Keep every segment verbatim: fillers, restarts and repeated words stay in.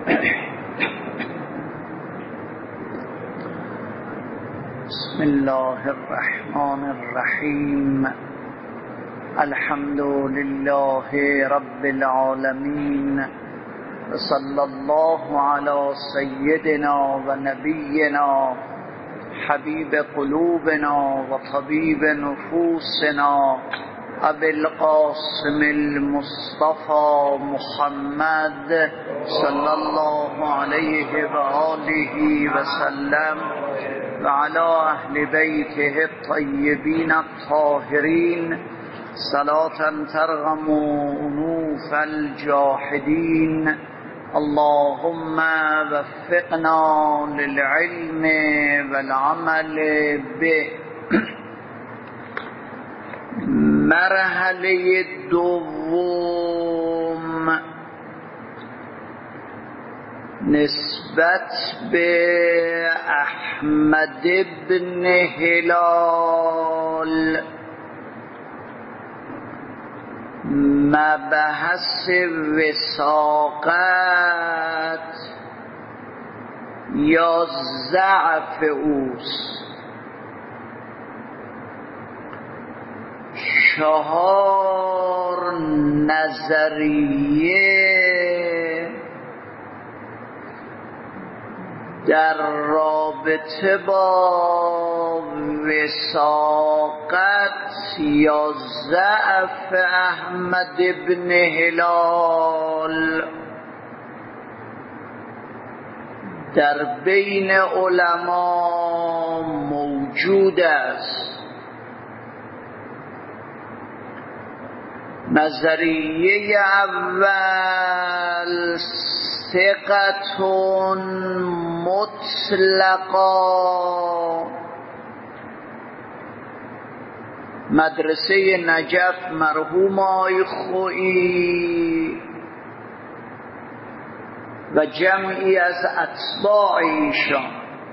بسم الله الرحمن الرحیم. الحمد لله رب العالمین و صلی الله علی سیدنا و نبینا حبیب قلوبنا و طبیب نفوسنا ابی القاسم المصطفى محمد صلی الله علیه و آله و سلم و علی اهل بیته الطیبین الطاهرین صلاة ترغم انوف الجاحدین. اللهم وفقنا للعلم والعمل به. مرحله دوم نسبت به احمد بن هلال، مبحث وثاقت یا ضعف اوست. چهار نظریه در رابطه با وثاقت یا ضعف احمد بن هلال در بین علما موجود است. نظریه اول ثقة مطلقا، مدرسه نجف مرحوم آی خویی و جمعی از اتباع ایشان.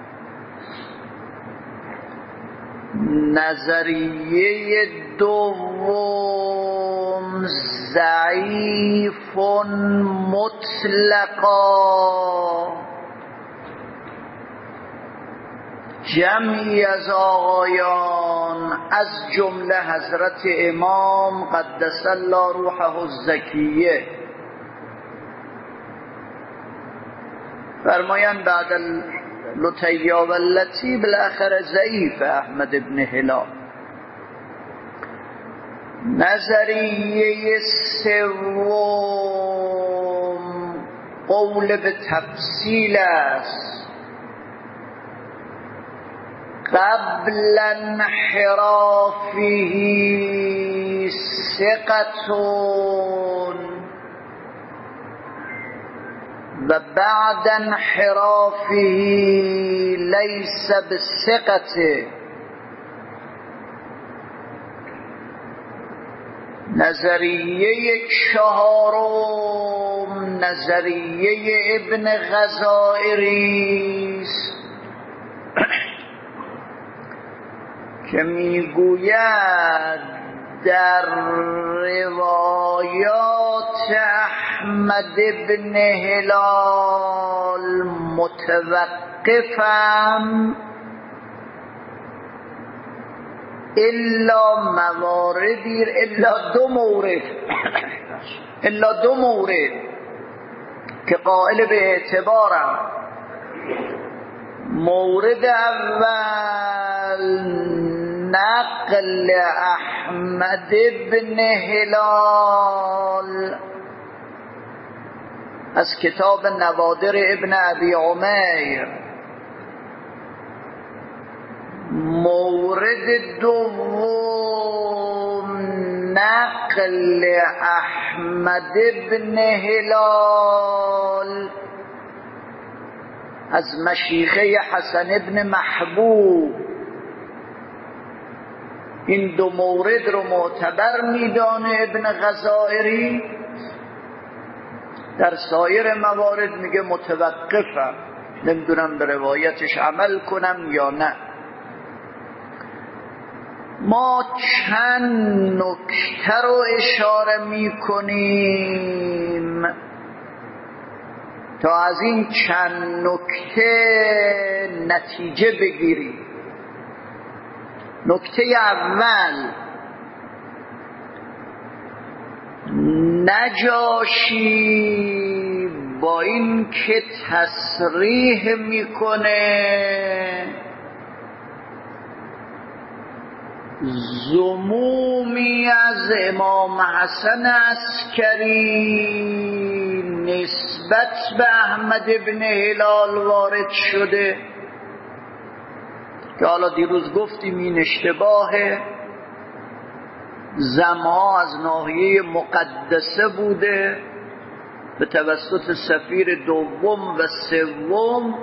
نظریه دوم ضعیف مطلقا، جمعی از آقایان از جمله حضرت امام قدس الله روحه الزکیه فرمایند بعد اللطیا والتی بالاخره ضعیف احمد بن هلال. نظریه سوم قول به تفصیل است. قبل انحرافه ثقة و بعد انحرافه لیس بثقة. نظریه چهارم نظریه ابن غزائری است که میگوید در روایات احمد بن هلال متوقفم الا مواردی الا دو مورد الا دو مورد که قائل به اعتبارم. مورد اول نقل احمد بن هلال از کتاب نوادر ابن ابی عمیر. مورد دوم نقل احمد بن هلال از مشیخه حسن بن محبوب. این دو مورد رو معتبر میدانه ابن غزائری، در سایر موارد میگه متوقفم، نمیدونم به روایتش عمل کنم یا نه. ما چند نکته رو اشاره میکنیم تا از این چند نکته نتیجه بگیریم. نکته اول، نجاشی با این که تصریح میکنه ذمومی از امام حسن عسکری نسبت به احمد ابن هلال وارد شده که حالا دیروز گفتیم این اشتباهه. زمها از ناحیه مقدسه بوده به توسط سفیر دوم و سوم،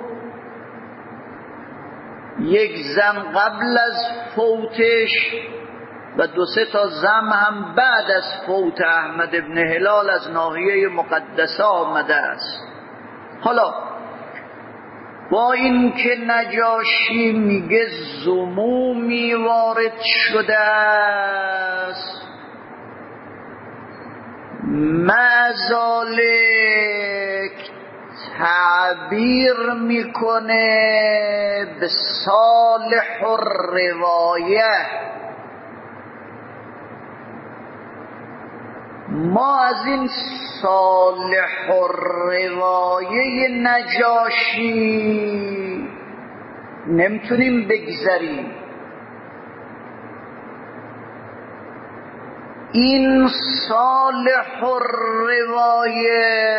یک زم قبل از فوتش و دو سه تا زم هم بعد از فوت احمد ابن هلال از ناحیه مقدسه آمده است. حالا با این که نجاشی میگه ذمومی وارد شده است، معذالک تعبیر میکنه به صالح الروایه. ما از این صالح الروایه نجاشی نمیتونیم بگذریم. این صالح الروایه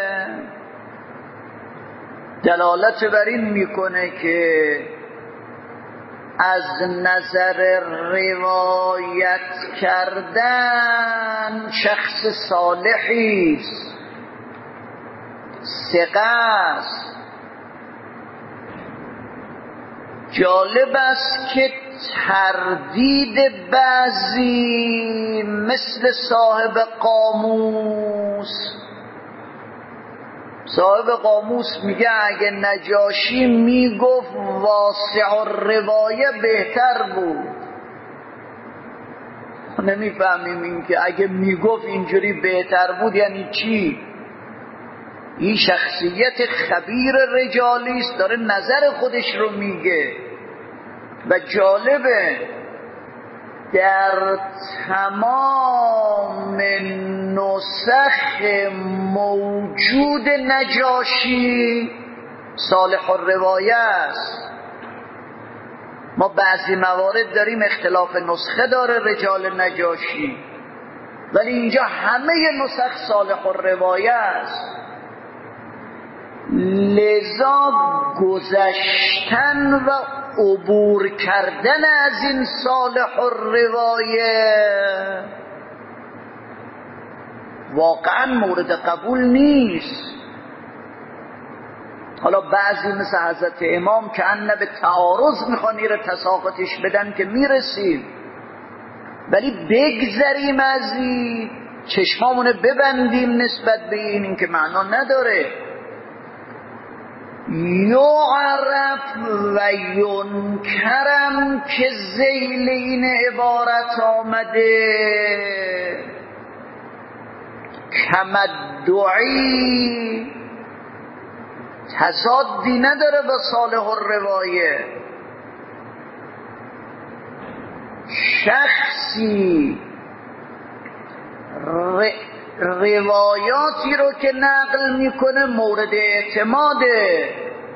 دلالت بر این میکنه که از نظر روایت کردن شخص صالحی است، ثقه است. جالب است که تردید بعضی مثل صاحب قاموس صاحب قاموس میگه اگه نجاشی میگفت واسع الروایه بهتر بود. نمیفهمیم این که اگه میگفت اینجوری بهتر بود یعنی چی؟ این شخصیت خبیر رجالی است، داره نظر خودش رو میگه. و جالبه در تمام نسخ موجود نجاشی صالح الروایه است. ما بعضی موارد داریم اختلاف نسخه داره رجال نجاشی، ولی اینجا همه نسخ صالح الروایه است. لذا گذشتن و عبور کردن از این صالح الروایه واقعا مورد قبول نیست. حالا بعضی مثل حضرت امام که انه به تعارض میخوان ایره تساقطش بدن که میرسیم، ولی بگذریم از این، چشمامونه ببندیم نسبت به این، این که معنا نداره. یعرف و ینکرم که ذیل این عبارت آمده کمدعی تضادی نداره با صالح الروایه. شخصی ر... روایاتی رو که نقل میکنه مورد اعتماده،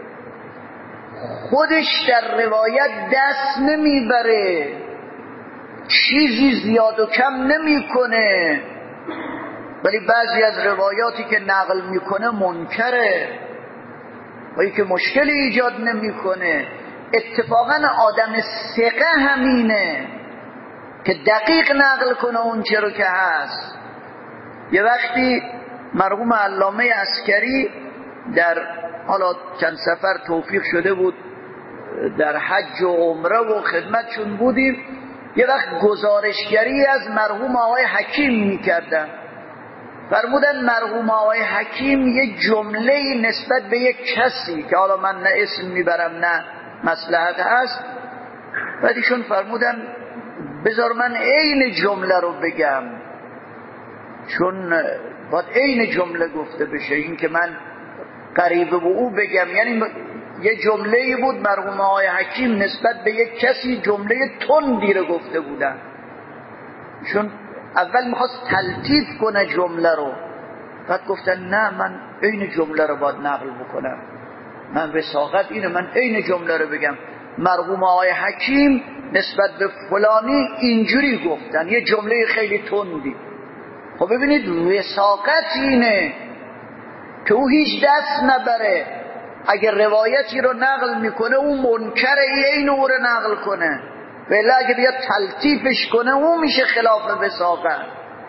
خودش در روایت دست نمیبره، چیزی زیاد و کم نمیکنه، ولی بعضی از روایاتی که نقل میکنه منکره و ای که مشکلی ایجاد نمیکنه. اتفاقا آدم ثقه همینه که دقیق نقل کنه اون چه رو که هست. یه وقتی مرحوم علامه عسکری در حالا چند سفر توفیق شده بود در حج و عمره و خدمتشون بودیم، یه وقت گزارشگری از مرحوم آقای حکیم میکردن. فرمودن مرحوم آقای حکیم یه جمله نسبت به یک کسی که حالا من نه اسم میبرم نه مصلحت هست، بعد ایشون فرمودن بذار من عین جمله رو بگم، چون باید عین جمله گفته بشه، این که من قریب به او بگم. یعنی یه جمله‌ای بود مرحوم آقای حکیم نسبت به یک کسی جمله تندی رو گفته بودن، چون اول میخواست تلطیف کنه جمله رو، بعد گفتن نه من عین جمله رو باید نقل بکنم، من وثاقت اینه من عین جمله رو بگم. مرحوم آقای حکیم نسبت به فلانی اینجوری گفتن، یه جمله خیلی تندی. خب ببینید وثاقت اینه که او هیچ دست نبره، اگر روایتی رو نقل میکنه او منکره این او رو نقل کنه، ولی اگه بیاد تلطیفش کنه او میشه خلاف وثاقت.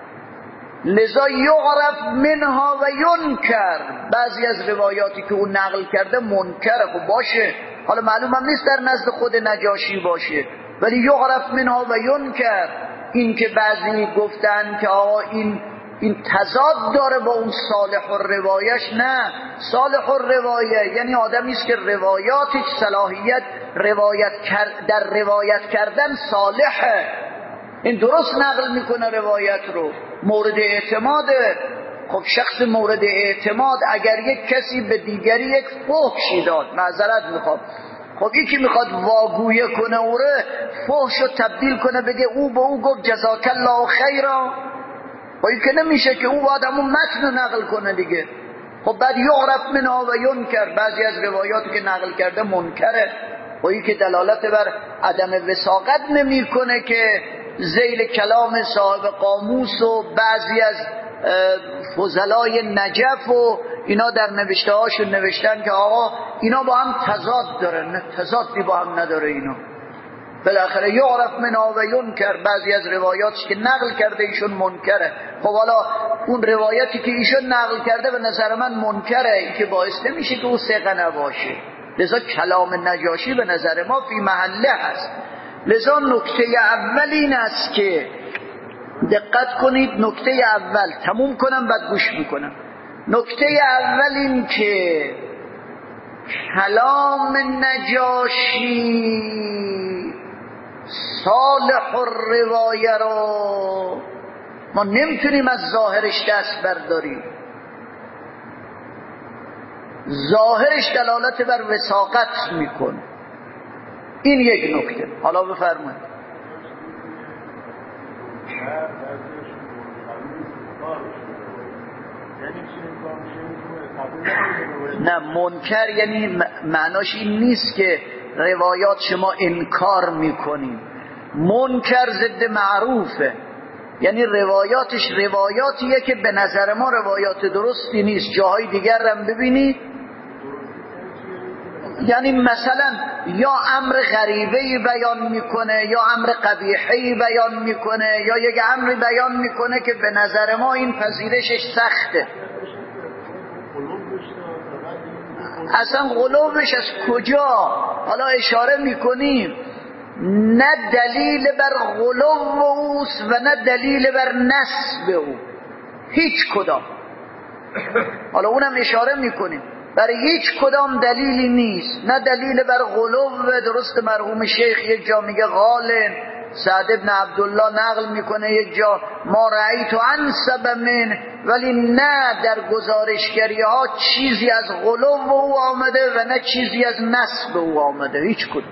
لذا یعرف منها و ینکر، بعضی از روایاتی که او نقل کرده منکره. خب باشه، حالا معلوم هم نیست در نزد خود نجاشی باشه، ولی یعرف منها و ینکر. این که بعضی گفتن که آقا این این تضاد داره با اون صالح الروایش، نه، صالح الروایه یعنی آدمی است که روایاتش صلاحیت روایت در روایت کردن صالحه، این درست نقل میکنه روایت رو، مورد اعتماده. خب شخص مورد اعتماد اگر یک کسی به دیگری یک فحشی داد، معذرت میخواد، خب یکی میخواد واگویه کنه اوره، فحشو تبدیل کنه بگه او به او گفت جزاک الله خیرا، خب این که نمیشه که او باید همون متن نقل کنه دیگه. خب بعد یعرف منها و ینکر، بعضی از روایاتی که نقل کرده منکره، خب این که دلالت بر عدم وثاقت نمیکنه که ذیل کلام صاحب قاموس و بعضی از فضلای نجف و اینا در نوشته هاشون نوشتن که آقا اینا با هم تضاد داره، نه تضادی با هم نداره اینا. بالاخره یعرف منها و ینکر، بعضی از روایاتی که نقل کرده ایشون منکره. خب حالا اون روایتی که ایشون نقل کرده به نظر من منکره، این که باعث نمیشه که او ثقه نباشه. لذا کلام نجاشی به نظر ما فی محله هست. لذا نکته اول این است که دقت کنید، نکته اول تموم کنم بعد گوش میکنم. نکته اول این که کلام نجاشی صالح الروایه رو ما نمیتونیم از ظاهرش دست برداریم، ظاهرش دلالت بر وثاقت میکنه. این یک نکته. حالا بفرمایید. نه منکر یعنی معناش این نیست که روایات شما انکار میکنیم، منکر ضد معروفه، یعنی روایاتش روایاتیه که به نظر ما روایات درستی نیست. جاهای دیگر هم ببینید، یعنی مثلا یا امر غریبه‌ای بیان میکنه یا امر قبیحه‌ای بیان میکنه یا یک امر بیان میکنه که به نظر ما این پذیرشش سخته. اصلا غلوبش از کجا؟ حالا اشاره میکنیم نه دلیل بر غلوب اوست و نه دلیل بر نسب او، هیچ کدام. حالا اونم اشاره میکنیم برای هیچ کدام دلیلی نیست، نه دلیل بر غلوب. درست مرحوم شیخ یک جا میگه غالن، سعد ابن عبدالله نقل میکنه یک جا ما رأیت انسب من، ولی نه در گزارشگری ها چیزی از غلوب او آمده و نه چیزی از نسب او آمده، هیچ کدوم.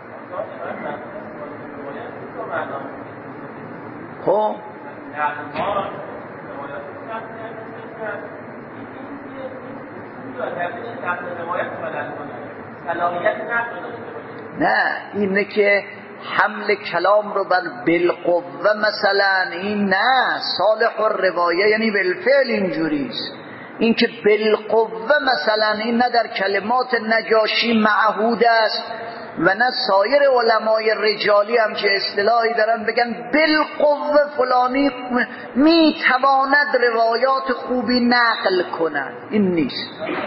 خب نه اینه که حمل کلام رو بر بالقوه مثلا، این نه صالح الروایه یعنی بالفعل اینجوریست. این که بالقوه مثلا این نه در کلمات نجاشی معهود است و نه سایر علمای رجالی هم که اصطلاحی دارن بگن بالقوه فلانی میتواند روایات خوبی نقل کنند، این نیست.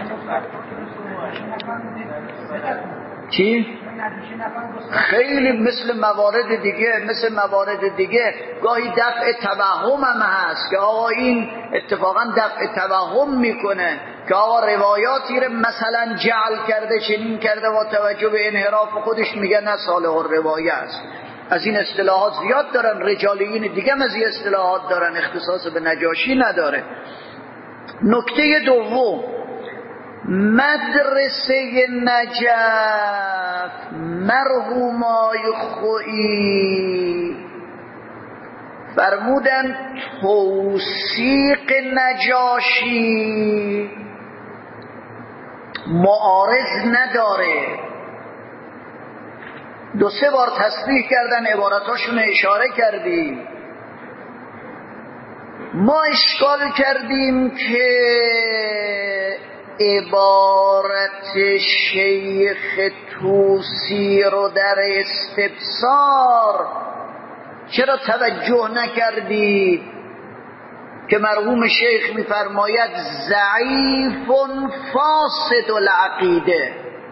چی؟ خیلی مثل موارد دیگه مثل موارد دیگه گاهی دفع توهم هم هست که آقا این اتفاقا دفع توهم میکنه که آقا روایاتی رو مثلا جعل کرده چنین کرده با توجه به انحراف خودش میگه نه صالح الروایه است. از این اصطلاحات زیاد دارن رجالیین دیگه، از این اصطلاحات دارن، اختصاص به نجاشی نداره. نکته دوم، مدرسه نجف مرحومای خویی فرمودن توثیق نجاشی معارض نداره. دو سه بار تصریح کردن، عباراتاشون اشاره کردیم. ما اشکال کردیم که عبارت شیخ طوسی رو در استبصار چرا توجه نکردید که مرحوم شیخ میفرماید ضعیف فاسد العقیده.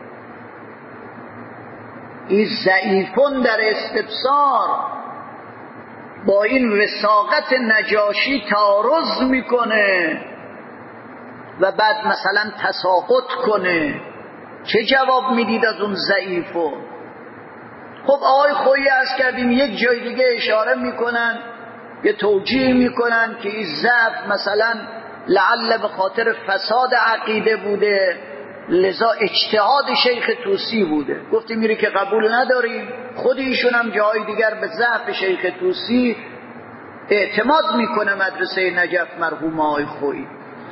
این ضعیفون در استبصار با این وثاقت نجاشی تعارض میکنه و بعد مثلا تساقط کنه. چه جواب میدید از اون ضعیفون؟ خب آقای خویی عرض کردیم یک جای دیگه اشاره میکنن، یه توجیه میکنن که این ضعف مثلا لعل به خاطر فساد عقیده بوده، لذا اجتهاد شیخ طوسی بوده. گفتیم میری که قبول نداریم. خود ایشون هم جای دیگر به ضعف شیخ طوسی اعتماد میکنه. مدرسه نجف مرحوم آقای خویی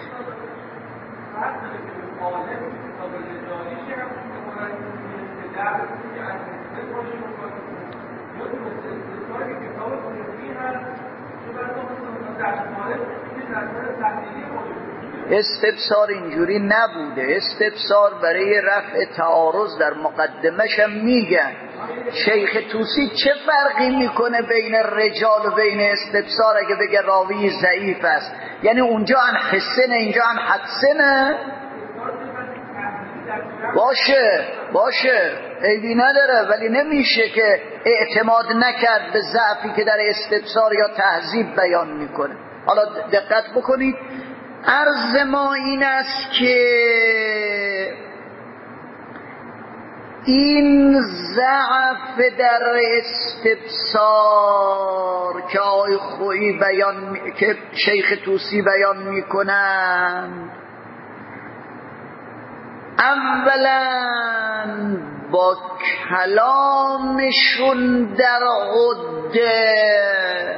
استبصار اینجوری نبوده. استبصار برای رفع تعارض در مقدمش هم میگن. شیخ طوسی چه فرقی میکنه بین رجال و بین استبصار اگه بگه راوی ضعیف است؟ یعنی اونجا ان حسنه اینجا ان حدسنه؟ باشه باشه عیبی نداره، ولی نمیشه که اعتماد نکرد به ضعفی که در استبصار یا تهذیب بیان میکنه. حالا دقت بکنید، عرض ما این است که این ضعف در استبصار که آقای خویی بیان که شیخ طوسی بیان میکنن، اولا با کلامشون در عده.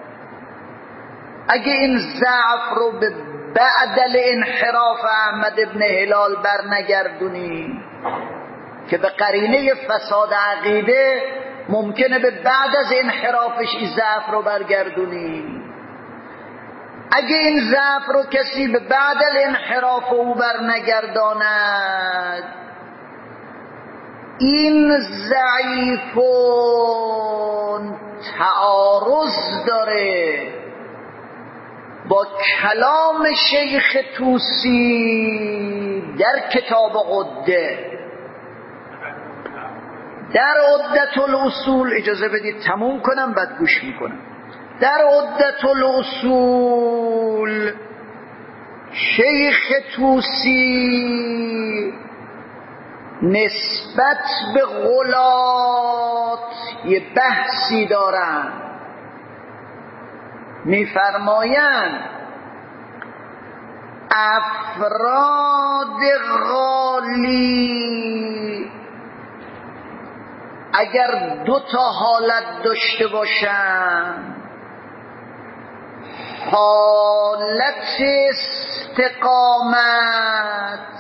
اگه این ضعف رو به بعد الانحراف احمد ابن هلال برنگردونی که به قرینه فساد عقیده ممکنه به بعد از انحرافش این ضعف رو برگردونی، اگه این ضعف رو کسی به بعد الانحراف او برنگرداند، این ضعیفون تعارض داره با کلام شیخ طوسی در کتاب عده. در عدة الاصول، اجازه بدید تموم کنم بعد گوش میکنم. در عدة الاصول شیخ طوسی نسبت به غلات یه بحثی دارن. میفرمایند افراد غالی اگر دو تا حالت داشته باشن، حالت استقامت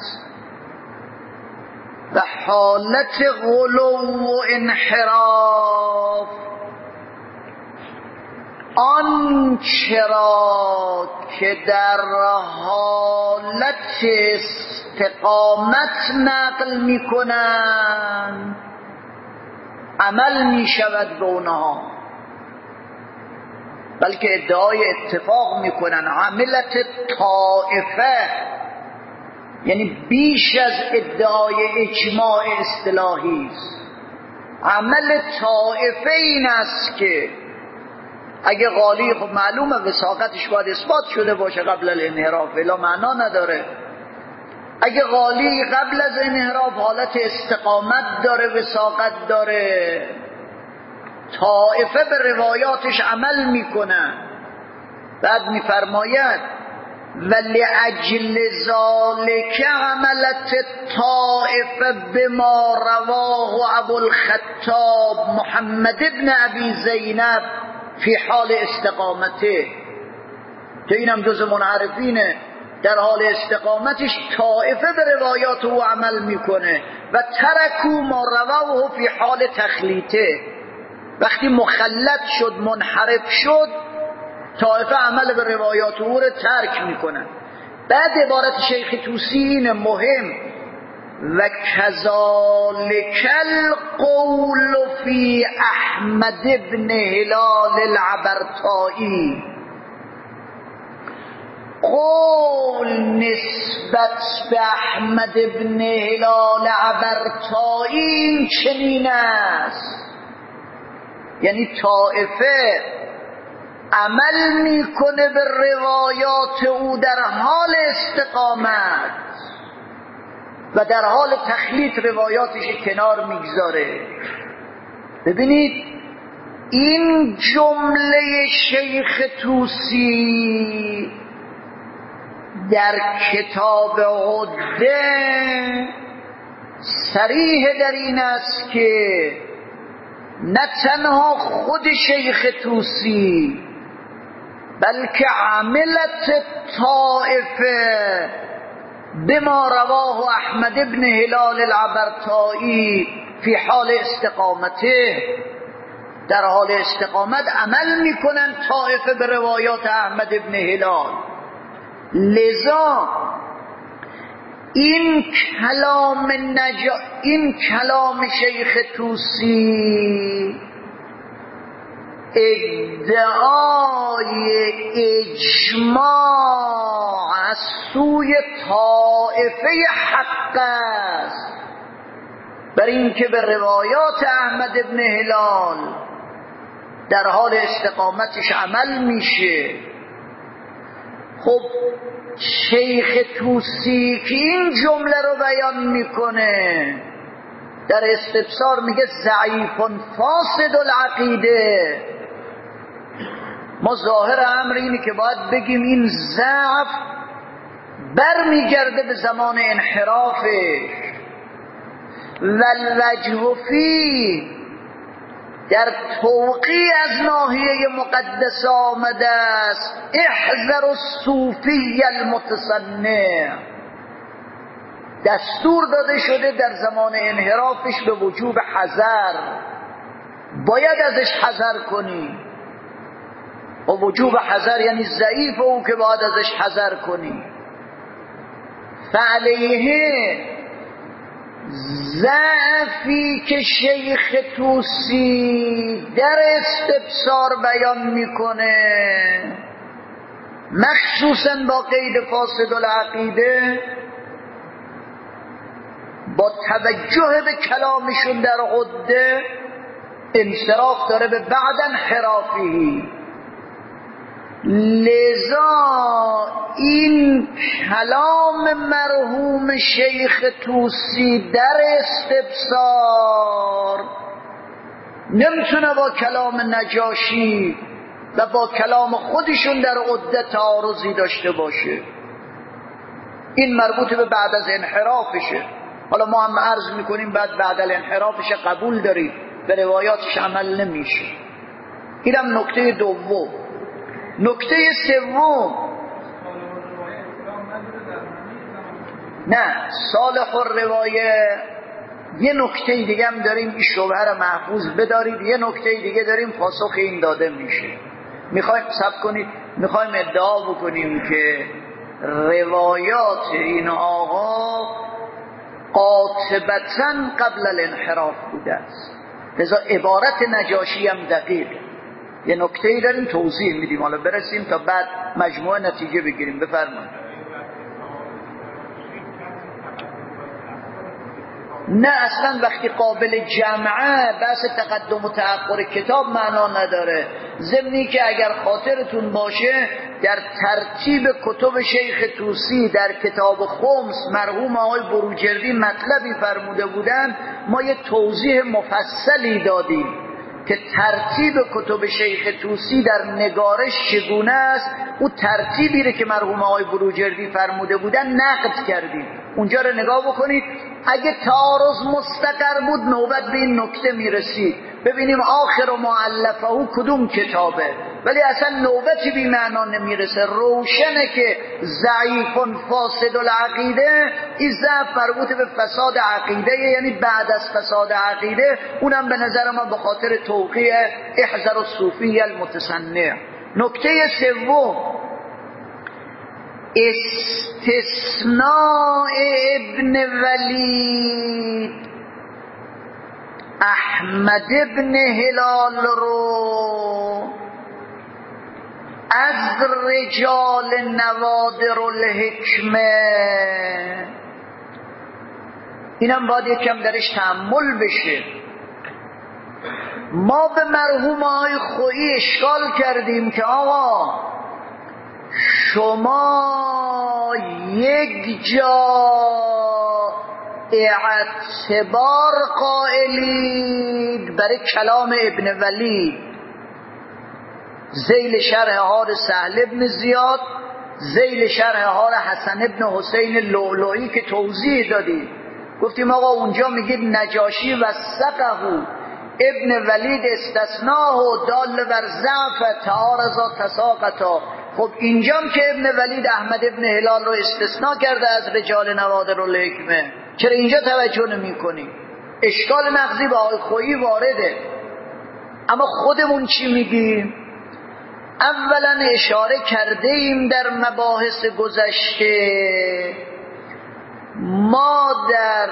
و حالت غلو و انحراف، آن چرا که در حالت استقامت نقل میکنن عمل میشود به اونها، بلکه ادعای اتفاق میکنن. عملت طائفه یعنی بیش از ادعای اجماع اصطلاحی است. عمل طائفه این است که اگه غالی، خب معلومه وثاقتش باید اثبات شده باشه قبل الانحراف، ولی معنا نداره. اگه غالی قبل از انحراف حالت استقامت داره، وثاقت داره، طائفه به روایاتش عمل میکنن. بعد میفرماید ولأجل ذلك عملت الطائفة بما رواه ابو الخطاب محمد بن ابي زینب فی حال استقامته. تو اینم جز منحرفینه، در حال استقامتش طائفه به روایات او عمل میکنه. و ترکو ما رواه فی حال تخلیطه، وقتی مخلط شد منحرف شد طائفه عمل به روایات او رو ترک میکنن. بعد عبارت شیخ طوسی اینه مهم، و کذالک القول فی احمد بن هلال العبرتایی. قول نسبت به احمد بن هلال عبرتایی چنین است، یعنی طائفه عمل میکنه به روایات او در حال استقامت و در حال تخلیط روایاتش کنار میگذاره. ببینید این جمله شیخ طوسی در کتاب عده صریح در این است که نه تنها خود شیخ طوسی بلکه عملت طائفه بما رواه احمد بن هلال العبرتایی فی حال استقامته، در حال استقامت عمل میکنن طائفه به روایات احمد بن هلال. لذا این کلام نجا این کلام شیخ طوسی ادعای اجماع از سوی طائفه حق است بر این که به روایات احمد بن هلال در حال استقامتش عمل میشه. خب شیخ طوسی که این جمله رو بیان میکنه در استبصار میگه ضعیف فاسد العقیده. ما ظاهر امر اینه که باید بگیم این ضعف برمیگرده به زمان انحرافش. والوجه فی در توقیع از ناحیه مقدس آمده است احذر الصوفی المتصنع. دستور داده شده در زمان انحرافش به وجوب حذر، باید ازش حذر کنی. و وجوب حذر یعنی ضعیف او که باید ازش حذر کنی. فعلیه ضعفی که شیخ طوسی در استبصار بیان میکنه مخصوصا با قید فاسد العقیده، با توجه به کلامشون در عده انصراف داره به بعد انحرافی. لذا این کلام مرحوم شیخ طوسی در استبصار نمیتونه با کلام نجاشی و با کلام خودشون در عده تعارضی داشته باشه. این مربوط به بعد از انحرافشه. حالا ما هم عرض میکنیم بعد بعد از انحرافش قبول داریم، به روایاتش عمل نمیشه. اینم نکته دوم. نکته سوم، نه صالح الروایه یه نکته دیگه هم داریم، این شبهه رو محفوظ بدارید. یه نکته دیگه داریم پاسخ این داده میشه. میخوایم صبر کنید، میخوایم ادعا بکنیم که روایات این آقا قاطبتاً قبل الانحراف بوده است. لذا عبارت نجاشی هم دقیق. یه نکته‌ای داریم توضیح میدیم، حالا برسیم تا بعد مجموعه نتیجه بگیریم. بفرمایید. نه اصلا وقتی قابل جمعه بحث تقدم و تأخر کتاب معنا نداره. ضمنی که اگر خاطرتون باشه در ترتیب کتب شیخ طوسی در کتاب خمس مرحوم آقای بروجردی مطلبی فرموده بودن، ما یه توضیح مفصلی دادیم که ترتیب کتب شیخ طوسی در نگارش چگونه است، او ترتیبی رو که مرحوم آقای بروجردی فرموده بودن نقد کردیم. اونجا رو نگاه بکنید. اگه تعارض مستقر بود نوبت به این نکته میرسید ببینیم آخر و مؤلفه او کدوم کتابه، ولی اصلا نوبتی بی معنا نمیرسه. روشنه که ضعیف فاسد العقیده، این ضعف مربوط به فساد عقیده، یعنی بعد از فساد عقیده، اونم به نظر ما به خاطر توقیع احذر الصوفی المتصنع. نکته سوم، استثناء ابن ولید احمد ابن هلال رو از رجال نوادر الحکمه، اینم باید یکم درش تأمل بشه. ما به مرحوم آقای خویی اشکال کردیم که آقا شما یک جا اعتبار قائلید برای کلام ابن ولید، ذیل شرح حال سهل ابن زیاد، ذیل شرح حال حسن ابن حسین لؤلؤی که توضیح دادید. گفتیم آقا اونجا میگید نجاشی و سقه ابن ولید استثناه و دال بر ضعف تعارضا تساقطا. خب اینجام که ابن ولید احمد ابن هلال رو استثناء کرده از رجال نوادر الحکمه، چرا اینجا توجه نمی کنی؟ اشکال نقضی با آقای خویی وارده. اما خودمون چی میگیم؟ اولا اشاره کرده ایم در مباحث گذشته، ما در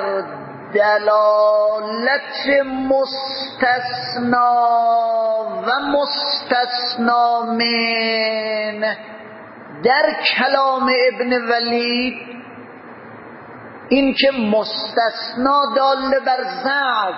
دلالت مستثنا و مستثنا من در کلام ابن ولید، این که مستثنا دال بر ضعف،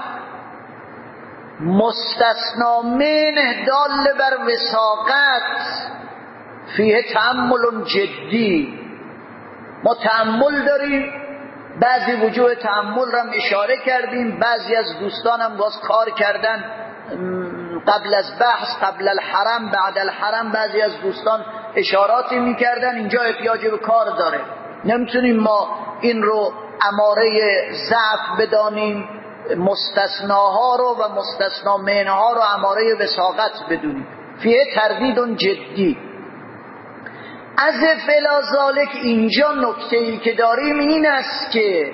مستثنا من دال بر وثاقت، فیه تأمل جدی. ما تأمل داریم، بعضی وجوه تأمل را اشاره کردیم، بعضی از دوستان هم باز کار کردن قبل از بحث، قبل الحرم، بعد الحرم، بعضی از دوستان اشاراتی میکردن. اینجا احتیاج به کار داره، نمیتونیم ما این رو اماره ضعف بدانیم، مستثناها رو و مستثنا منها رو اماره وثاقت بدونیم. فیه تردید جدی. از فلا ذالک اینجا نکته‌ای که داریم این است که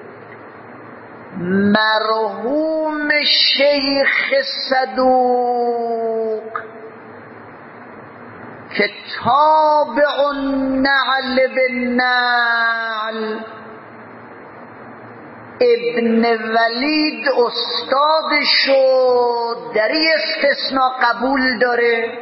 مرحوم شیخ صدوق که تابع النعل بالنعل، ابن ولید استادشو در این استثناء قبول داره.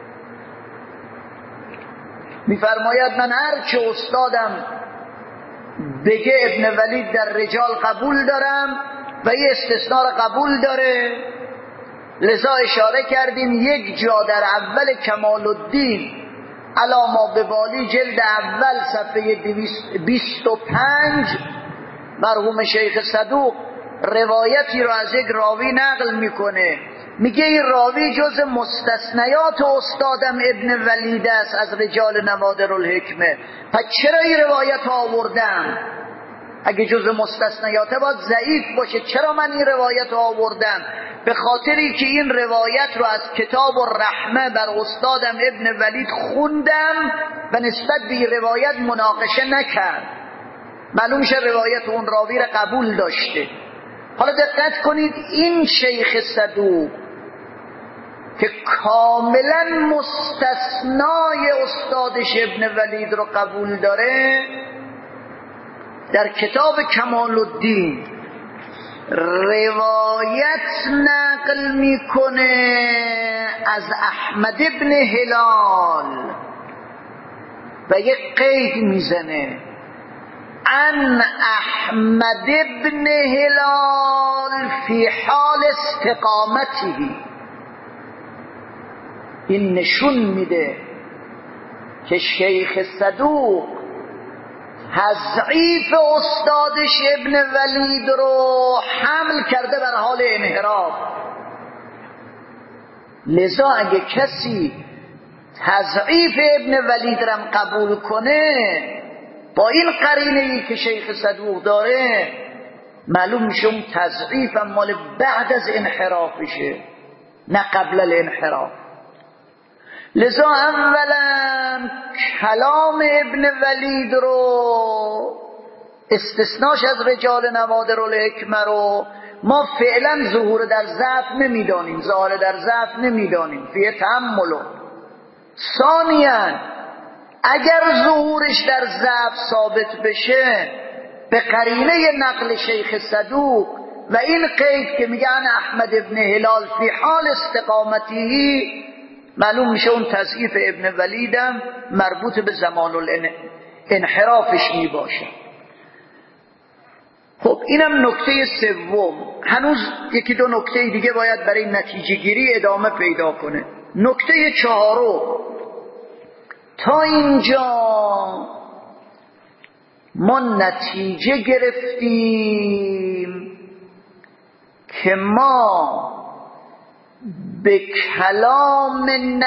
میفرماید من هر چه استادم بگه ابن ولید در رجال قبول دارم و این استثناء را قبول داره. لذا اشاره کردیم یک جا در اول کمال الدین علامه ببالی جلد اول صفحه بیست و پنج مرحوم شیخ صدوق روایتی رو از یک راوی نقل میکنه، میگه این راوی جز مستثنیات استادم ابن ولید است از رجال نوادر الحکمه. پس چرا این روایت آوردم؟ اگه جز مستثنیات باید ضعیف باشه، چرا من این روایت آوردم؟ به خاطری که این روایت رو از کتاب الرحمه بر استادم ابن ولید خوندم و نسبت به این روایت مناقشه نکرد. معلوم شه روایت اون راوی رو قبول داشته. حالا دقت کنید، این شیخ صدوق که کاملا مستثنای استادش ابن ولید رو قبول داره، در کتاب کمال الدین روایت نقل میکنه از احمد ابن هلال و یک قید میزنه، ان احمد ابن هلال فی حال استقامته. این نشون میده که شیخ صدوق تضعیف استادش ابن ولید رو حمل کرده بر حال انحراف. لذا اگه کسی تضعیف ابن ولید رم قبول کنه با این قرینه ای که شیخ صدوق داره، معلوم میشه اون تضعیف مال بعد از انحرافشه نه قبل الانحراف. لذا اولا کلام ابن ولید رو استثناش از رجال نوادر الحکمه رو ما فعلا ظهور در ضعف نمیدانیم، ظاهر در ضعف نمیدانیم، فیه تأمل. ثانیاً اگر ظهورش در ضعف ثابت بشه به قرینه نقل شیخ صدوق و این قید که میگن احمد ابن هلال فی حال استقامتی، معلوم میشه اون تضعیف ابن ولیدم مربوط به زمان الانحرافش میباشه. خب اینم نکته سوم. هنوز یکی دو نکته دیگه باید برای نتیجه گیری ادامه پیدا کنه. نکته چهارم، تا اینجا ما نتیجه گرفتیم که ما به کلام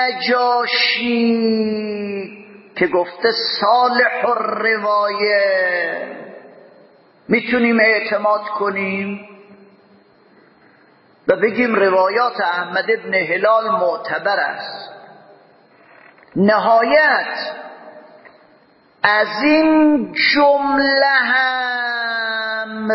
نجاشی که گفته صالح الروایه میتونیم اعتماد کنیم و بگیم روایات احمد ابن هلال معتبر است. نهایت از این جمله هم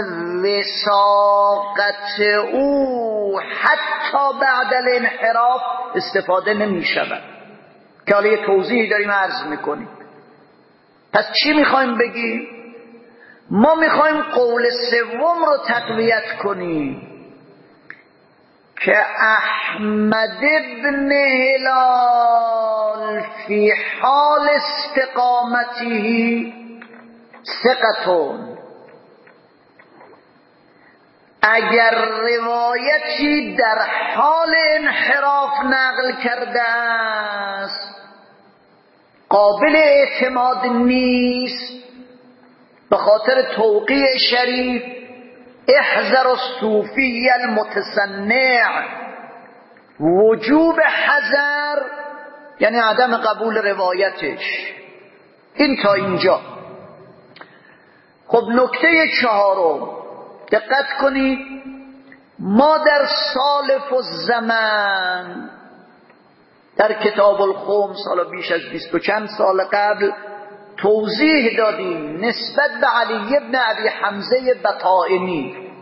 وثاقت او حتی بعد الانحراف استفاده نمی شود که حالا یه توضیحی داریم عرض میکنیم. پس چی میخوایم بگیم؟ ما میخوایم قول سوم رو تقویت کنیم که احمد ابن هلال فی حال استقامته ثقتون. اگر روایتی در حال انحراف نقل کرده است قابل اعتماد نیست به خاطر توقیع شریف احذر الصوفی المتصنع، وجوب حذر یعنی عدم قبول روایتش. این تا اینجا. خب نکته چهارم دقت کنید، ما در سالف الزمن در کتاب الخمس سالا بیش از بیست و چند سال قبل توضیح دادیم نسبت به علی ابن ابی حمزه بطائنی.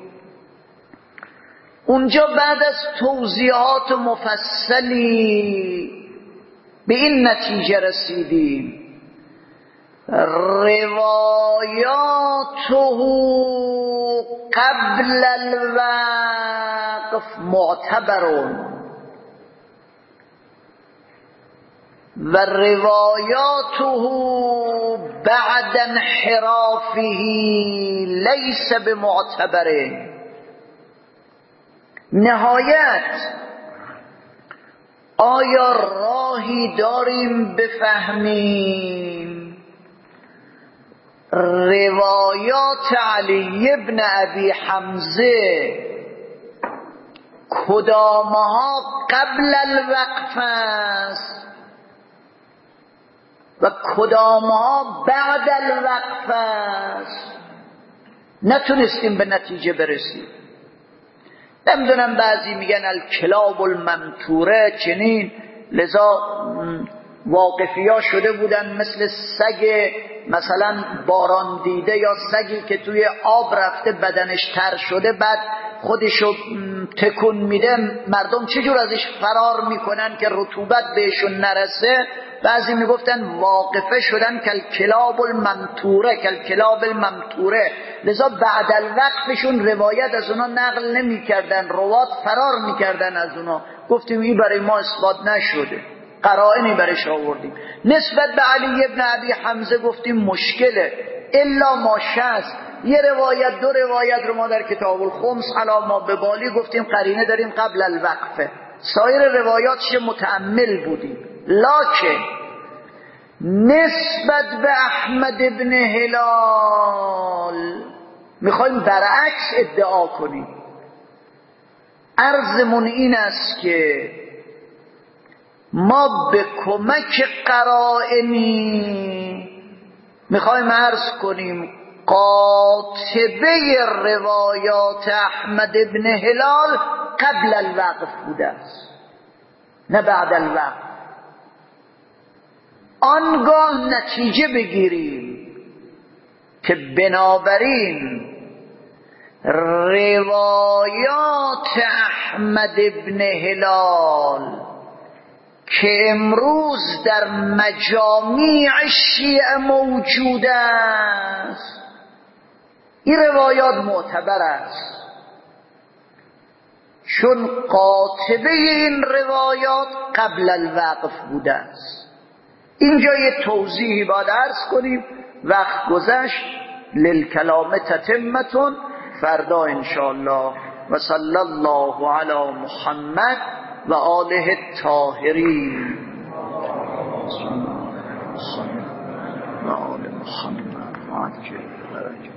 اونجا بعد از توضیحات مفصلی به این نتیجه رسیدیم روایاته قبل الوقف معتبرون و روایاته بعد انحرافه لیس بمعتبره. نهایت آیا راهی داریم بفهمیم روایات علی ابن ابی حمزه کدامها قبل الوقف است و کدامها بعد الوقف است؟ نتونستیم به نتیجه برسیم. نمیدونم بعضی میگن الکلاب الممتوره چنین، لذا واقفی ها شده بودن مثل سگ مثلا باران دیده یا سگی که توی آب رفته بدنش تر شده بعد خودشو تکون میده، مردم چجور ازش فرار میکنن که رطوبت بهشون نرسه. بعضی میگفتن واقفه شدن کلکلاب الممتوره کلکلاب الممتوره، لذا بعد الوقفشون روایت از اونا نقل نمیکردن، روات فرار میکردن از اونا. گفتیم این برای ما اثبات نشده، قرائنی برش آوردیم. نسبت به علی ابن ابی حمزه گفتیم مشکله، الا ماشست یه روایت دو روایت رو ما در کتاب الخمس علی ما به بالی گفتیم قرینه داریم قبل الوقفه، سایر روایاتش متأمل بودیم. لکن نسبت به احمد ابن هلال میخوایم برعکس ادعا کنیم. عرضمون این است که ما به کمک قرائنی میخوایم عرض کنیم قاطبه روایات احمد ابن هلال قبل الوقف بوده است نه بعد الوقف. آنگاه نتیجه بگیریم که بنابراین روایات احمد ابن هلال که امروز در مجامع شیعه موجود است این روایات معتبر است، چون قاطبه این روایات قبل الوقف بوده است. اینجا یه توضیحی باید عرض کنیم، وقت گذشت. للکلام تتمتون، فردا انشاءالله. و صلی الله علی محمد و آله الطاهرین و آل محمد و عجل فرج.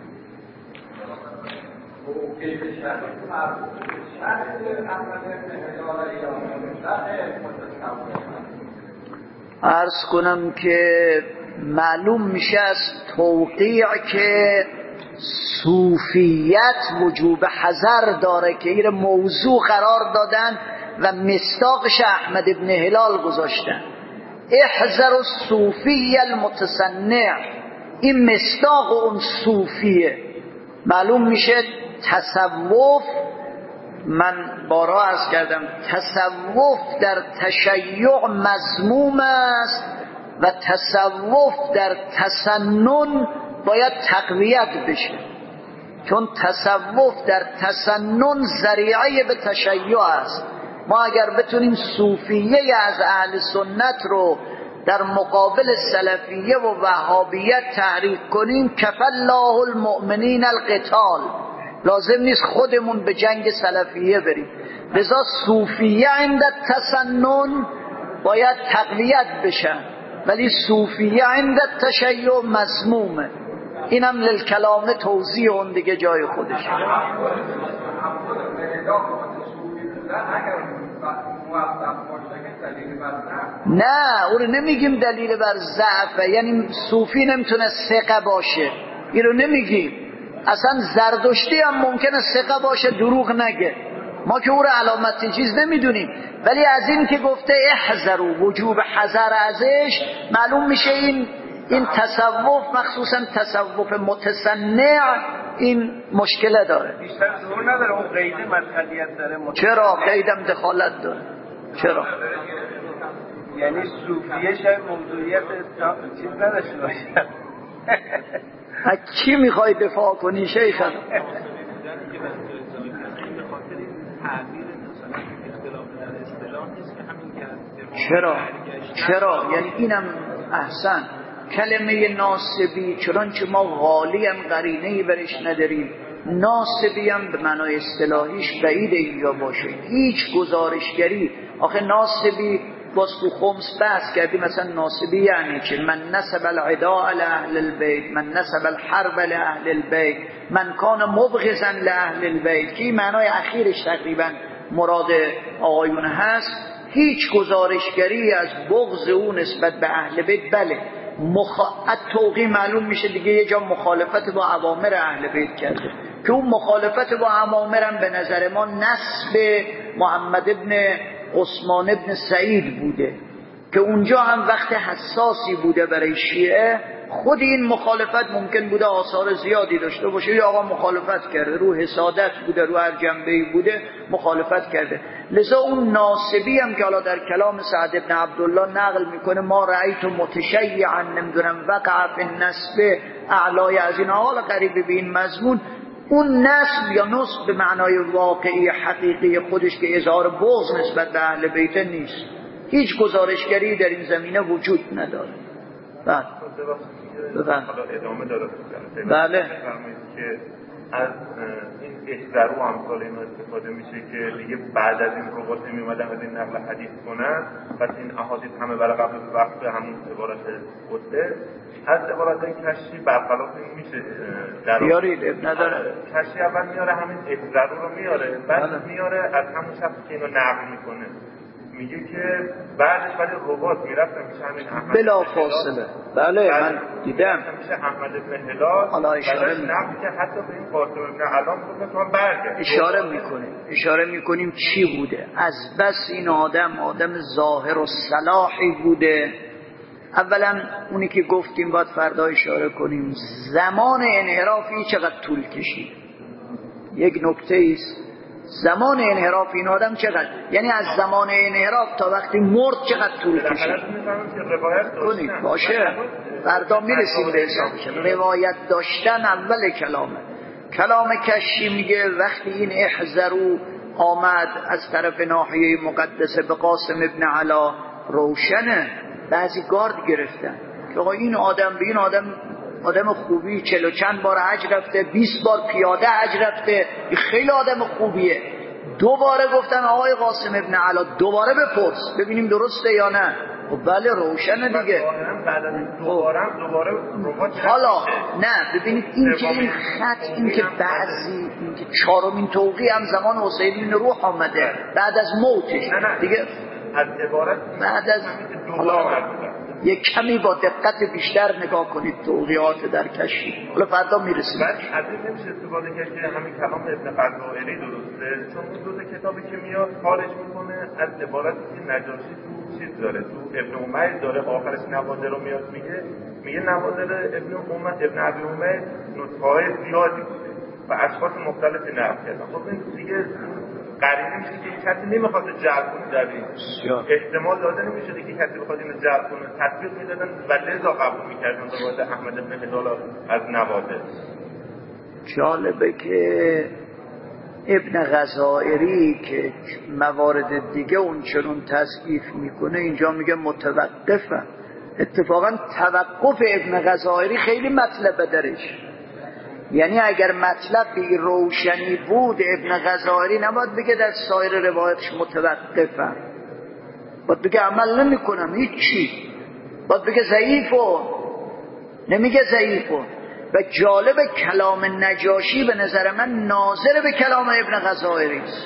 عرض کنم که معلوم میشه از توقیع که صوفیت وجوب حذر داره که این موضوع قرار دادن و مصداقش احمد ابن هلال گذاشتن. احذر الصوفی المتصنع، این مصداق اون صوفیه. معلوم میشه تصوف، من بارها عرض کردم تصوف در تشیع مذموم است و تصوف در تسنن باید تقویت بشه، چون تصوف در تسنن ذریعه به تشیع است. ما اگر بتونیم صوفیه از اهل سنت رو در مقابل سلفیه و وهابیت تحریک کنیم کفى الله المؤمنین القتال، لازم نیست خودمون به جنگ سلفیه بریم. لذا صوفیه عند تسنن باید تقویت بشن، ولی صوفیه عند تشیع مذمومه. اینم للکلام توضیح اون دیگه جای خودش. نه اون رو نمیگیم دلیل بر ضعف، یعنی صوفی نمیتونه ثقه باشه، این رو نمیگیم. اصلا زردشتی هم ممکنه ثقه باشه دروغ نگه، ما که او رو علامت چیز نمیدونیم، ولی از این که گفته احذروا وجوب حذر ازش معلوم میشه این این تصوف مخصوصا تصوف متصنع این مشکله داره. بیشتر ظهور نداره، اون قید مذهبیت داره. چرا؟ قیدم دخالت داره. چرا؟ یعنی صوفیه شاید موضوعیت چیز نداشته باشه. از کی میخوای دفاع کنی شیخ؟ چرا؟ چرا؟ یعنی اینم احسن کلمه ناسبی، چنانچه ما غالی هم قرینه‌ای برش نداریم، ناسبی هم به معنای اصطلاحیش بعید اینجا باشه. هیچ گزارشگری، آخه ناسبی باز تو خمس بحث کردی، مثلا ناسبی یعنی چه؟ من نسب العداء لأهل البیت، من نسب الحرب لأهل البیت، من کان مبغضا لأهل البیت، که این معنای اخیرش تقریبا مراد آقایون هست. هیچ گزارشگری از بغض او نسبت به اهل بیت، بله مخ... توقی معلوم میشه دیگه یه جا مخالفت با اوامر اهل بیت کرده، که اون مخالفت با اوامرم به نظر ما نسب محمد ابن عثمان ابن سعید بوده، که اونجا هم وقت حساسی بوده برای شیعه. خود این مخالفت ممکن بوده آثار زیادی داشته باشه، یا آقا مخالفت کرده، رو حسادت بوده، رو هر جنبه‌ای بوده مخالفت کرده. لذا اون ناسبی هم که حالا در کلام سعد ابن عبدالله نقل میکنه ما رأیت متشیعا نمیدونم وقع فی النسب اعلای از این حال قریب به این مضمون، اون نسب یا نسب به معنای واقعی حقیقی خودش که اظهار بغض نسبت به اهل بیت نیست. هیچ گزارشگری در این زمینه وجود نداره. بله حالا ادامه داره. بله که از این احذرو و امثال این استفاده میشه که دیگه بعد از این روات نمیومدن از این نقل حدیث کنن، پس این احادیث همه برای قبل وقت همون عبارت قدس از عبارت کشی برخلاف این میشه در بیارید اب نداره. کشی اول میاره همین احذرو رو میاره، بعد میاره از همون شخصی که اینو نقل میکنه. میگه که بعدش ولی رباط میرفتم میشه همین احمد بلا فاصله. بله من دیدم میشه احمد بن هلال حالا اشاره نقل که حتی به این قاسم بن علام گفتن تو هم برگرد. اشاره میکنیم اشاره میکنیم چی بوده؟ از بس این آدم آدم ظاهر و صلاحی بوده. اولا اونی که گفتیم باید فردا اشاره کنیم زمان انحرافی چقدر طول کشید. یک نکته ایست زمان انحراف این آدم چقدر، یعنی از زمان انحراف تا وقتی مرد چقدر طول کشید. کنید باشه فردا میرسیم به حسابش. روایت داشتن اول کلامه. کلام کشی میگه وقتی این احذرو آمد از طرف ناحیه مقدسه به قاسم ابن علا روشنه، بعضی گارد گرفتن که آقا این آدم به این آدم آدم خوبی چلو چند بار حج رفته، بیست بار پیاده حج رفته، خیلی آدم خوبیه. دوباره گفتن آقای قاسم ابن علا دوباره بپرس ببینیم درسته یا نه. خب بله روشنه دیگه. دوباره دوباره حالا نه ببینید این که این خط این که بعضی این که چهارمین توقی هم زمان حسین بن روح آمده بعد از موتش دیگه از عبارت بعد از حالا یک کمی با دقت بیشتر نگاه کنید توقیات در کشی. حالا فردا میرسیم. بعد از این نمیشه استفاده کرد که همین کلام ابن قضائلی درسته، چون اون دو کتابی که میاد خارج میکنه از عبارتی که نجاشی تو چیز داره، تو ابن امیر داره آخرش نوادر رو میاد میگه میگه نوادر ابن امیر ابن ابی امیر نطقه‌های زیادی بوده و اشخاص مختلفی نقل کردن. خب این دیگه قرینه میشه که کسی نمیخواد جلب کنه در این احتمال داده نمیشه که کسی بخواد اینو جلب کنه تطبیق میدادن و لذا قبول میکردن روایت احمد بن هلال از نوادر. جالبه که ابن غزائری که موارد دیگه اون چنون تضعیف میکنه اینجا میگه متوقفه. اتفاقا توقف ابن غزائری خیلی مطلب درش، یعنی اگر مطلب به روشنی بود ابن غزائری نباید بگه در سایر روایتش متوقفم، باید بگه عمل نمی کنم هیچی، باید بگه ضعیفو، نمیگه ضعیفو. و جالب کلام نجاشی به نظر من ناظر به کلام ابن غزائری است،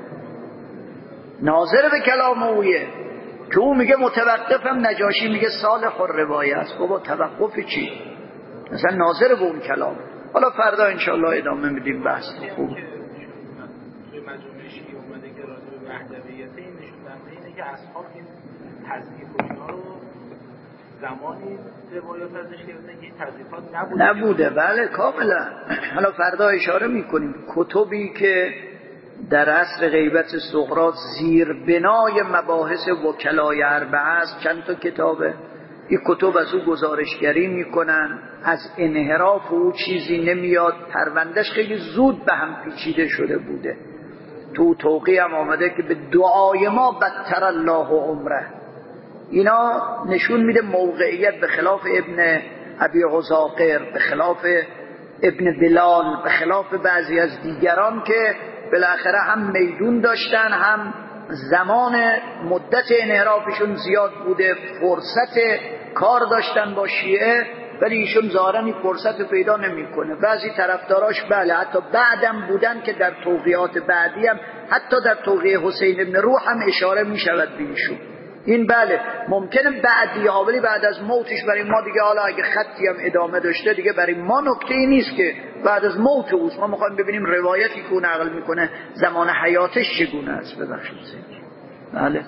ناظر به کلام اویه که او میگه متوقفم، نجاشی میگه صالح الروایه است. بابا توقف چی؟ مثلا ناظر به اون کلام. حالا فردا انشاءالله ادامه میدیم بحث خوب. توی مجموعه شیعه اومده که راجع به وحدویت این نشون دهنده اینه که اصحاب این تضعیف و اینا رو زمانی روایات ازش گرفتن که تضعیفات نبوده نبوده بله کاملا. حالا فردا اشاره میکنیم کتبی که در عصر غیبت سقراط زیر بنای مباحث وکلای اربعه است، چند تا کتابه. این کتب از او گزارشگری میکنن، از انحراف او چیزی نمیاد، پروندهش خیلی زود به هم پیچیده شده بوده. تو توقیع هم آمده که به دعای ما بدتر الله عمره. اینا نشون میده موقعیت به خلاف ابن ابی عزاقر، به خلاف ابن بلال، به خلاف بعضی از دیگران که بالاخره هم میدون داشتن، هم زمان مدت انحرافشون زیاد بوده، فرصت کار داشتن با شیعه، ولی ایشون ظاهرا این فرصت پیدا نمیکنه. بعضی طرفداراش بله حتی بعدم بودن که در توقیات بعدی هم حتی در توقیه حسین ابن روح هم اشاره میشود به ایشون. این بله ممکنه بعدی ها، ولی بعد از موتش برای ما دیگه حالا اگه خطی هم ادامه داشته دیگه برای ما نکته ای نیست که بعد از موت اوست ما میخوایم ببینیم روایتی که اون نقل میکنه زمان حیاتش چگونه است. ببخشید بله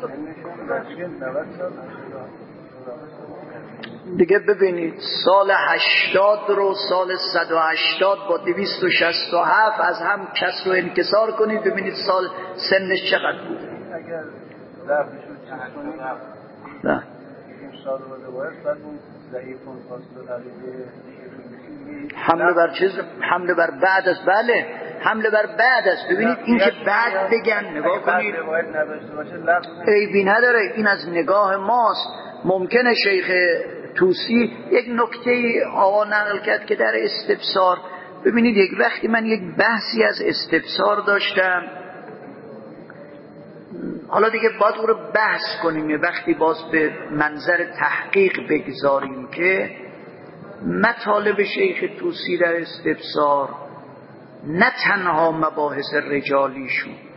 دیگه ببینید سال هشتاد رو سال صد و هشتاد با دویست و شصت و هفت از هم کسر و انکسار کنید ببینید سال سنش چقدر بود. اگر ضعفشو چیز کنید نه این سال رو روایت بعد اون ضعیف و فاصله علیه حمله بر چیز حمله بر بعد است. بله حمله بر بعد است. ببینید این که بعد بگن نگاه کنید عیبی نداره، این از نگاه ماست. ممکنه شیخ توسی یک نکته آقا نقل کرد که در استفسار، ببینید یک وقتی من یک بحثی از استفسار داشتم، حالا دیگه باید او رو بحث کنیم، یه وقتی باز به منظر تحقیق بگذاریم که مطالب شیخ توسی در استفسار نه تنها مباحث رجالیشون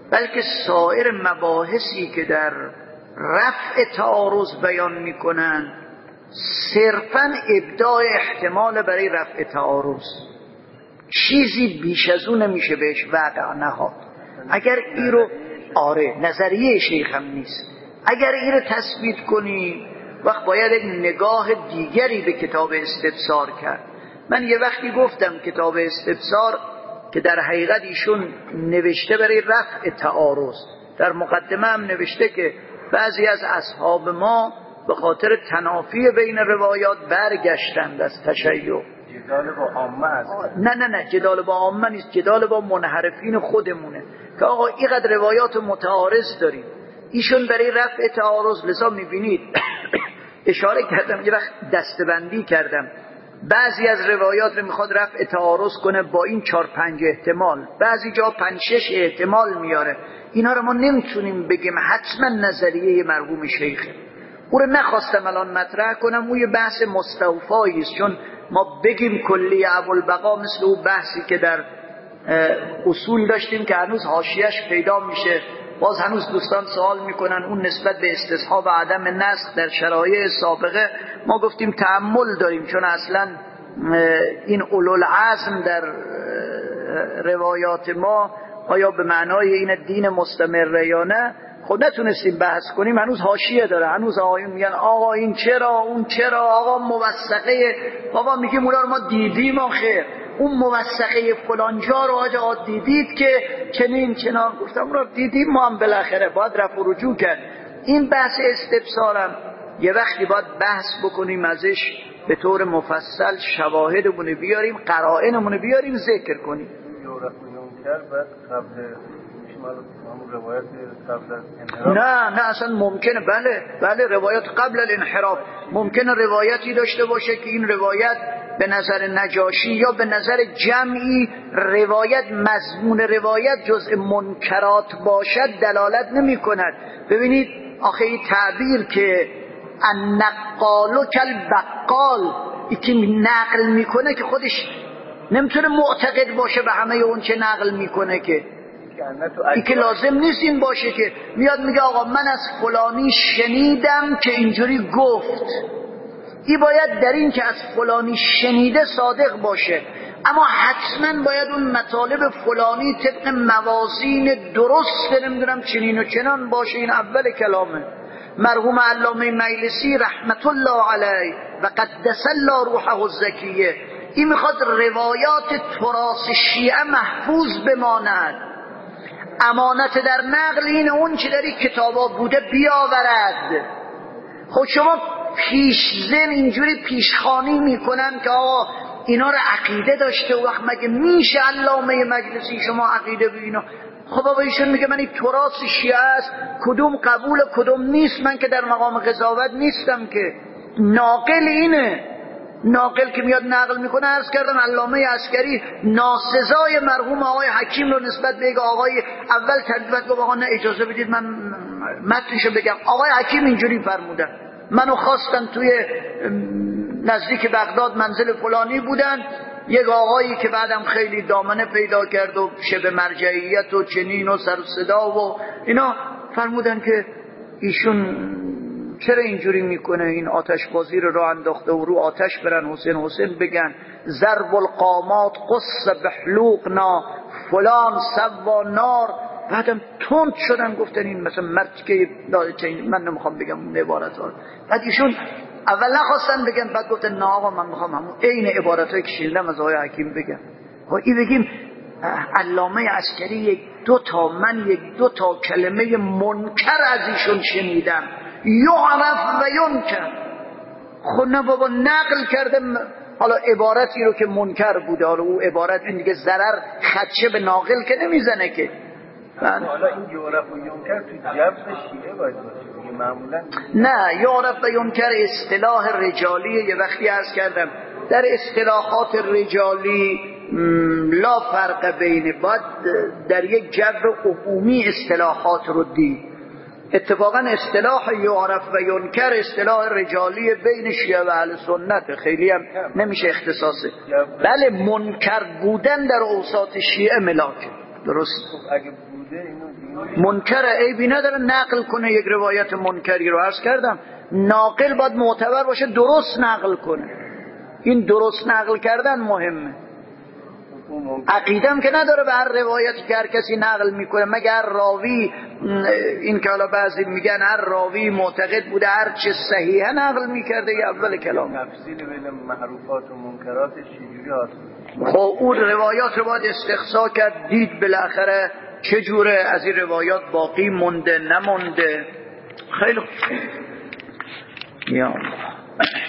بلکه سایر مباحثی که در رفع تعارض بیان میکنن صرفاً ابداع احتمال برای رفع تعارض، چیزی بیش از اون نمیشه بهش وقع نهاد. اگر این رو آره نظریه شیخ هم نیست، اگر این رو تثبیت کنی وقت باید یک نگاه دیگری به کتاب استبصار کرد. من یه وقتی گفتم کتاب استبصار که در حقیقت ایشون نوشته برای رفع تعارض، در مقدمه هم نوشته که بعضی از اصحاب ما به خاطر تنافی بین روایات برگشتند از تشیع. جدال با عامه است. نه نه نه جدال با عامه نیست، جدال با منحرفین خودمونه که آقا اینقدر روایات متعارض داریم. ایشون برای رفع تعارض، لذا میبینید اشاره کردم یه وقت دستبندی کردم، بعضی از روایات رو میخواد رفع تعارض کنه با این چار پنج احتمال، بعضی جا پنج شش احتمال میاره. اینا رو ما نمیتونیم بگیم حتما نظریه مرحوم شیخه. او رو نخواستم الان مطرح کنم، او یه بحث مستوفایی است، چون ما بگیم کلی ابوالبقا مثل او بحثی که در اصول داشتیم که هنوز حاشیه‌اش پیدا میشه، باز هنوز دوستان سوال میکنن اون نسبت به استصحاب و عدم نسخ در شرایع سابقه. ما گفتیم تأمل داریم، چون اصلا این اولوالعزم در روایات ما آیا به معنای این دین مستمره یا نه خود نتونستیم بحث کنیم، هنوز حاشیه داره. هنوز آقایون میگن آقا این چرا، اون چرا، آقا موثقه، بابا میگیم اونا رو ما دیدیم آخر، اون موثقه فلان جا رو آجا دیدید که چنین چنان. گفتم اونا رو دیدیم ما هم، بالاخره باید رفع و رجوع کرد. این بحث استبصارم یه وقتی باید بحث بکنیم ازش به طور مفصل، شواهدمون بیاریم، قرائنمون بیاریم، ذکر کنیم. نه نه اصلا ممکنه، بله بله روایت قبل الانحراف ممکنه روایتی داشته باشه که این روایت به نظر نجاشی یا به نظر جمعی روایت مضمون روایت جزء منکرات باشد دلالت نمی کند. ببینید آخه این تعبیر که النقال کالبقال، این که نقل میکنه که خودش نمیتونه معتقد باشه به همه اون چه نقل میکنه، که این که لازم نیست این باشه که میاد میگه آقا من از فلانی شنیدم که اینجوری گفت. این باید در این که از فلانی شنیده صادق باشه، اما حتما باید اون مطالب فلانی طبق موازین درست نمیدونم چنین و چنان باشه. این اول کلامه. مرحوم علامه مجلسی رحمت الله علیه و قدس الله روحه الزکیه، این میخواد روایات تراث شیعه محفوظ بماند. امانت در نقل این اون چه در این کتابا بوده بیاورد. خب شما پیشزن اینجوری پیشخوانی میکنن که آقا اینا رو عقیده داشته، و وقت مگه میشه علامه مجلسی شما عقیده بینا؟ خب بابا ایشون میگه من این تراث شیعه است، کدوم قبول کدوم نیست، من که در مقام قضاوت نیستم که. ناقل اینه، ناقل که میاد نقل میکنه. عرض کردم علامه عسکری ناسزای مرحوم آقای حکیم رو نسبت به یک آقای اول تدبیت گفت آقا نه اجازه بدید من متنشو بگم. آقای حکیم اینجوری فرمودن، منو خواستن توی نزدیک بغداد منزل فلانی بودن، یک آقایی که بعدم خیلی دامنه پیدا کرد و شبه مرجعیت و چنین و سر و صدا و اینا، فرمودن که ایشون چرا اینجوری میکنه، این آتش بازی رو راه انداخته و رو آتش برن حسین حسین بگن. ضرب القامات قص بحلوقنا فلان سوا نار. بعدم تند شدن گفتن این مثلا مرد که من نمیخوام بگم اون عبارت ها. بعد ایشون اول نخواستن بگن، بعد گفتن نه آقا من میخوام همون عین عبارت هایی که شنیدم از آقای حکیم بگم. و این بگیم علامه عسکری یک دو تا من یک دو تا کلمه منکر از ایشون شنیدم، یعرف و ینکر. خب نه بابا نقل کردم حالا عبارتی رو که منکر بوده، حالا او عبارت این دیگه ضرر خدشه به ناقل که نمیزنه که. حالا این یعرف و ینکر تو جو شیعه باید باشه معمولا. نه یعرف و ینکر اصطلاح رجالیه. یه وقتی عرض کردم در اصطلاحات رجالی لا فرق بینه، باید در یک جو عمومی اصطلاحات رو دید. اتفاقا اصطلاح یعرف و ینکر اصطلاح رجالی بین شیعه و اهل سنت، خیلی هم نمیشه اختصاصه. بله منکر بودن در اوساط شیعه ملاکه، درست. اگه بود بوده اینو منکره، عیبی نداره نقل کنه یک روایت منکری رو. عرض کردم ناقل باید معتبر باشه، درست نقل کنه. این درست نقل کردن مهمه. عقیدم که نداره به هر روایتی که هر کسی نقل میکنه مگر راوی، این که حالا بعضی میگن هر راوی معتقد بوده هر چه صحیحه نقل میکرده. یه اول کلام تفصیل بین معروفات و منکرات چجوری هست؟ خب اون روایات رو باید استقصا کرد، دید بالاخره چجوره از این روایات باقی مونده نمونده. خیلی خوب. یا الله.